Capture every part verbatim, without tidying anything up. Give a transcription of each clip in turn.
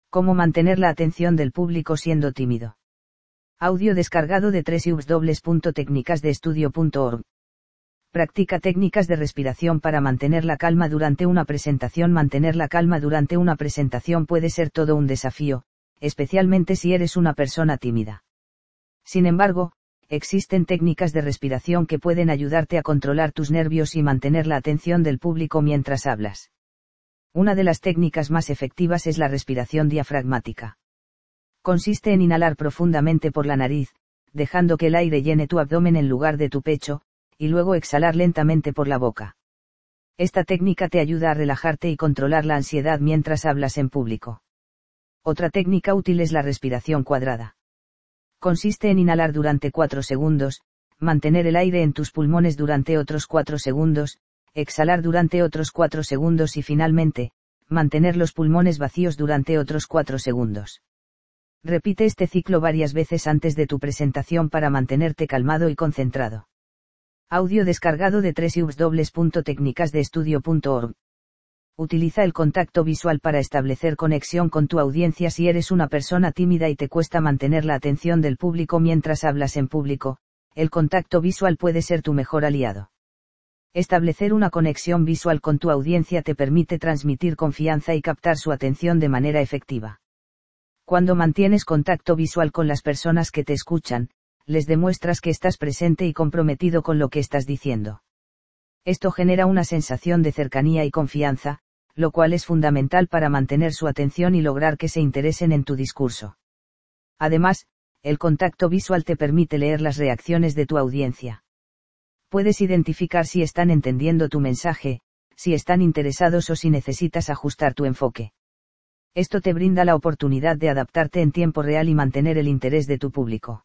Cómo mantener la atención del público siendo tímido. Audio descargado de doble u doble u doble u punto técnicas de estudio punto org. Practica técnicas de respiración para mantener la calma durante una presentación. Mantener la calma durante una presentación puede ser todo un desafío, especialmente si eres una persona tímida. Sin embargo, existen técnicas de respiración que pueden ayudarte a controlar tus nervios y mantener la atención del público mientras hablas. Una de las técnicas más efectivas es la respiración diafragmática. Consiste en inhalar profundamente por la nariz, dejando que el aire llene tu abdomen en lugar de tu pecho, y luego exhalar lentamente por la boca. Esta técnica te ayuda a relajarte y controlar la ansiedad mientras hablas en público. Otra técnica útil es la respiración cuadrada. Consiste en inhalar durante cuatro segundos, mantener el aire en tus pulmones durante otros cuatro segundos, exhalar durante otros cuatro segundos y finalmente, mantener los pulmones vacíos durante otros cuatro segundos. Repite este ciclo varias veces antes de tu presentación para mantenerte calmado y concentrado. Audio descargado de doble u doble u doble u punto técnicas de estudio punto org. Utiliza el contacto visual para establecer conexión con tu audiencia. Si eres una persona tímida y te cuesta mantener la atención del público mientras hablas en público, el contacto visual puede ser tu mejor aliado. Establecer una conexión visual con tu audiencia te permite transmitir confianza y captar su atención de manera efectiva. Cuando mantienes contacto visual con las personas que te escuchan, les demuestras que estás presente y comprometido con lo que estás diciendo. Esto genera una sensación de cercanía y confianza, lo cual es fundamental para mantener su atención y lograr que se interesen en tu discurso. Además, el contacto visual te permite leer las reacciones de tu audiencia. Puedes identificar si están entendiendo tu mensaje, si están interesados o si necesitas ajustar tu enfoque. Esto te brinda la oportunidad de adaptarte en tiempo real y mantener el interés de tu público.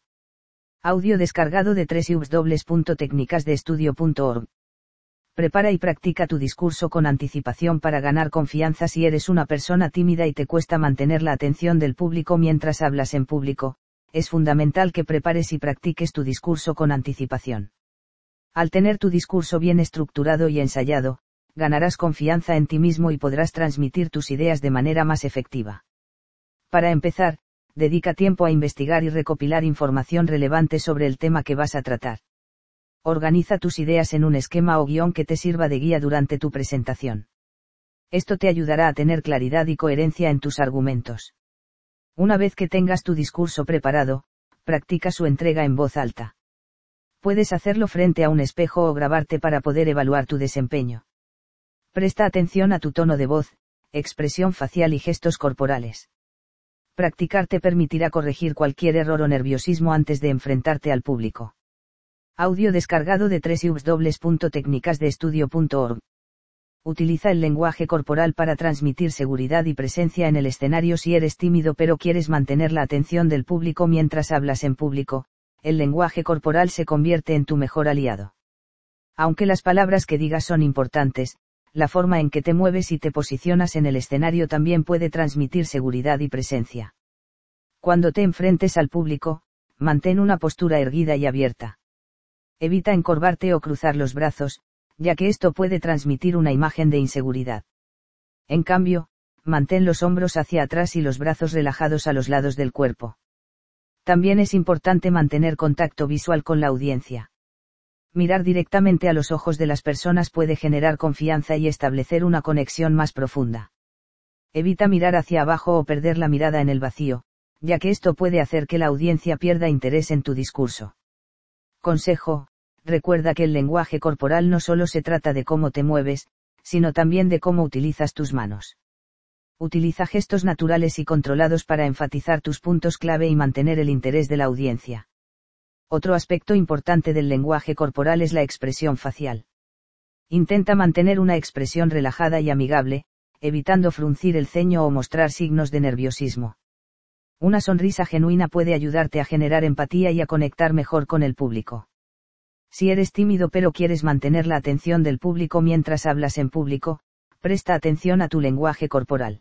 Audio descargado de doble u doble u doble u punto técnicas de estudio punto org. Prepara y practica tu discurso con anticipación para ganar confianza. Si eres una persona tímida y te cuesta mantener la atención del público mientras hablas en público, es fundamental que prepares y practiques tu discurso con anticipación. Al tener tu discurso bien estructurado y ensayado, ganarás confianza en ti mismo y podrás transmitir tus ideas de manera más efectiva. Para empezar, dedica tiempo a investigar y recopilar información relevante sobre el tema que vas a tratar. Organiza tus ideas en un esquema o guión que te sirva de guía durante tu presentación. Esto te ayudará a tener claridad y coherencia en tus argumentos. Una vez que tengas tu discurso preparado, practica su entrega en voz alta. Puedes hacerlo frente a un espejo o grabarte para poder evaluar tu desempeño. Presta atención a tu tono de voz, expresión facial y gestos corporales. Practicar te permitirá corregir cualquier error o nerviosismo antes de enfrentarte al público. Audio descargado de doble u doble u doble u punto técnicas de estudio punto org. Utiliza el lenguaje corporal para transmitir seguridad y presencia en el escenario. Si eres tímido pero quieres mantener la atención del público mientras hablas en público, el lenguaje corporal se convierte en tu mejor aliado. Aunque las palabras que digas son importantes, la forma en que te mueves y te posicionas en el escenario también puede transmitir seguridad y presencia. Cuando te enfrentes al público, mantén una postura erguida y abierta. Evita encorvarte o cruzar los brazos, ya que esto puede transmitir una imagen de inseguridad. En cambio, mantén los hombros hacia atrás y los brazos relajados a los lados del cuerpo. También es importante mantener contacto visual con la audiencia. Mirar directamente a los ojos de las personas puede generar confianza y establecer una conexión más profunda. Evita mirar hacia abajo o perder la mirada en el vacío, ya que esto puede hacer que la audiencia pierda interés en tu discurso. Consejo: recuerda que el lenguaje corporal no solo se trata de cómo te mueves, sino también de cómo utilizas tus manos. Utiliza gestos naturales y controlados para enfatizar tus puntos clave y mantener el interés de la audiencia. Otro aspecto importante del lenguaje corporal es la expresión facial. Intenta mantener una expresión relajada y amigable, evitando fruncir el ceño o mostrar signos de nerviosismo. Una sonrisa genuina puede ayudarte a generar empatía y a conectar mejor con el público. Si eres tímido pero quieres mantener la atención del público mientras hablas en público, presta atención a tu lenguaje corporal.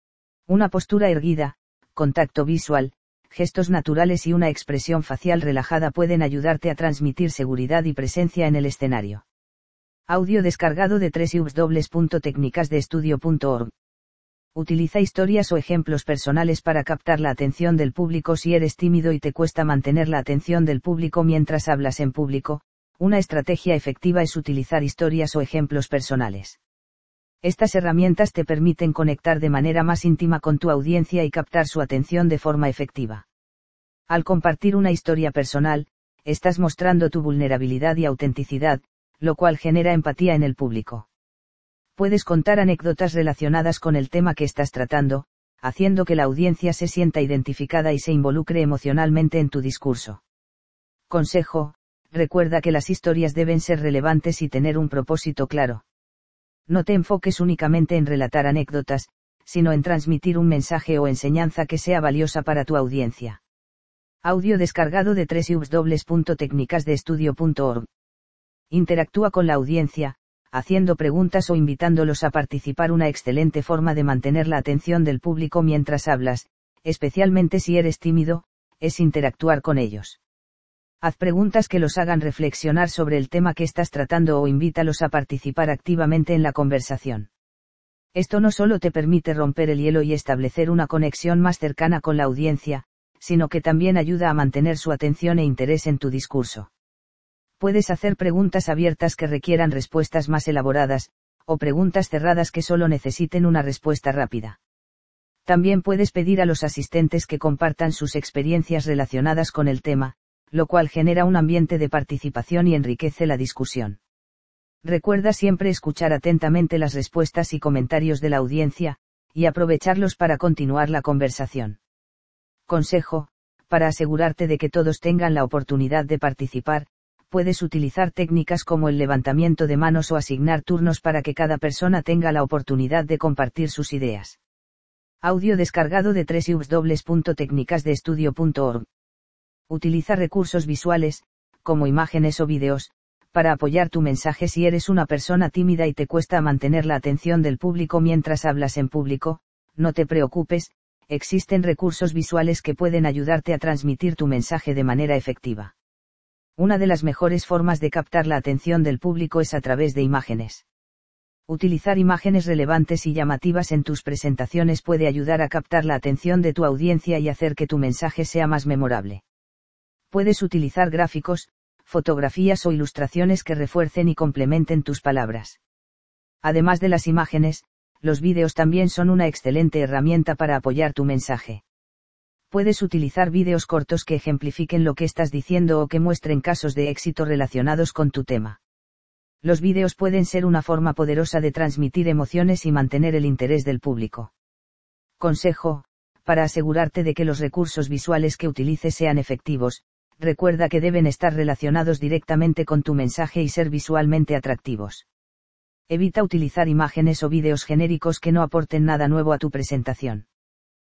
Una postura erguida, contacto visual, gestos naturales y una expresión facial relajada pueden ayudarte a transmitir seguridad y presencia en el escenario. Audio descargado de doble u doble u doble u punto técnicas de estudio punto org. Utiliza historias o ejemplos personales para captar la atención del público si eres tímido y te cuesta mantener la atención del público mientras hablas en público. Una estrategia efectiva es utilizar historias o ejemplos personales. Estas herramientas te permiten conectar de manera más íntima con tu audiencia y captar su atención de forma efectiva. Al compartir una historia personal, estás mostrando tu vulnerabilidad y autenticidad, lo cual genera empatía en el público. Puedes contar anécdotas relacionadas con el tema que estás tratando, haciendo que la audiencia se sienta identificada y se involucre emocionalmente en tu discurso. Consejo: recuerda que las historias deben ser relevantes y tener un propósito claro. No te enfoques únicamente en relatar anécdotas, sino en transmitir un mensaje o enseñanza que sea valiosa para tu audiencia. Audio descargado de doble u doble u doble u punto técnicas de estudio punto org. Interactúa con la audiencia, haciendo preguntas o invitándolos a participar. Una excelente forma de mantener la atención del público mientras hablas, especialmente si eres tímido, es interactuar con ellos. Haz preguntas que los hagan reflexionar sobre el tema que estás tratando o invítalos a participar activamente en la conversación. Esto no solo te permite romper el hielo y establecer una conexión más cercana con la audiencia, sino que también ayuda a mantener su atención e interés en tu discurso. Puedes hacer preguntas abiertas que requieran respuestas más elaboradas, o preguntas cerradas que solo necesiten una respuesta rápida. También puedes pedir a los asistentes que compartan sus experiencias relacionadas con el tema, lo cual genera un ambiente de participación y enriquece la discusión. Recuerda siempre escuchar atentamente las respuestas y comentarios de la audiencia, y aprovecharlos para continuar la conversación. Consejo: para asegurarte de que todos tengan la oportunidad de participar, puedes utilizar técnicas como el levantamiento de manos o asignar turnos para que cada persona tenga la oportunidad de compartir sus ideas. Audio descargado de doble u doble u doble u punto técnicas de estudio punto org. Utiliza recursos visuales, como imágenes o vídeos, para apoyar tu mensaje si eres una persona tímida y te cuesta mantener la atención del público mientras hablas en público. No te preocupes, existen recursos visuales que pueden ayudarte a transmitir tu mensaje de manera efectiva. Una de las mejores formas de captar la atención del público es a través de imágenes. Utilizar imágenes relevantes y llamativas en tus presentaciones puede ayudar a captar la atención de tu audiencia y hacer que tu mensaje sea más memorable. Puedes utilizar gráficos, fotografías o ilustraciones que refuercen y complementen tus palabras. Además de las imágenes, los vídeos también son una excelente herramienta para apoyar tu mensaje. Puedes utilizar vídeos cortos que ejemplifiquen lo que estás diciendo o que muestren casos de éxito relacionados con tu tema. Los vídeos pueden ser una forma poderosa de transmitir emociones y mantener el interés del público. Consejo: para asegurarte de que los recursos visuales que utilices sean efectivos, recuerda que deben estar relacionados directamente con tu mensaje y ser visualmente atractivos. Evita utilizar imágenes o vídeos genéricos que no aporten nada nuevo a tu presentación.